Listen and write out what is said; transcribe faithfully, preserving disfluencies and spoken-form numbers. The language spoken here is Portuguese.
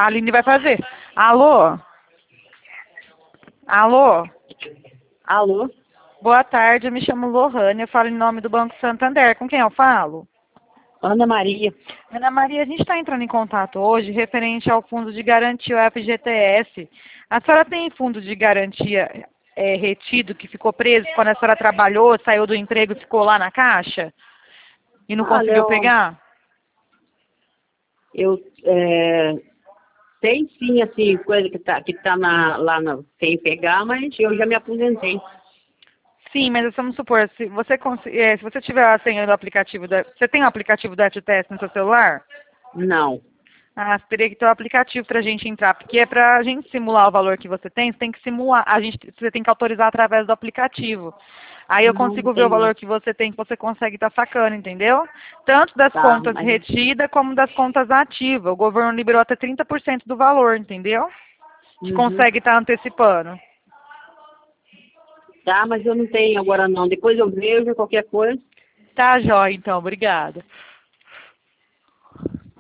A Aline vai fazer. Alô? Alô? Alô? Boa tarde, eu me chamo Lohane, eu falo em nome do Banco Santander. Com quem eu falo? Ana Maria. Ana Maria, a gente está entrando em contato hoje referente ao fundo de garantia, o F G T S. A senhora tem fundo de garantia é, retido que ficou preso quando a senhora trabalhou, saiu do emprego e ficou lá na caixa? E não Olha, conseguiu eu, pegar? eu é, tem sim, assim, coisa que tá, que tá na, lá na, sem pegar, mas eu já me aposentei. Sim, mas vamos supor, se você, cons- é, se você tiver a senha do aplicativo, da, você tem o aplicativo do F G T S no seu celular? Não. Ah, você teria que ter o aplicativo para a gente entrar, porque é para a gente simular o valor que você tem, você tem que simular, a gente, você tem que autorizar através do aplicativo. Aí eu Não, não consigo ver o tem não. valor que você tem, que você consegue estar sacando, entendeu? Tanto das Tá, contas mas, retidas como das contas ativas. O governo liberou até trinta por cento do valor, entendeu? Que uhum. consegue estar antecipando. Tá, mas eu não tenho agora não. Depois eu vejo qualquer coisa. Tá, jóia, então. Obrigada.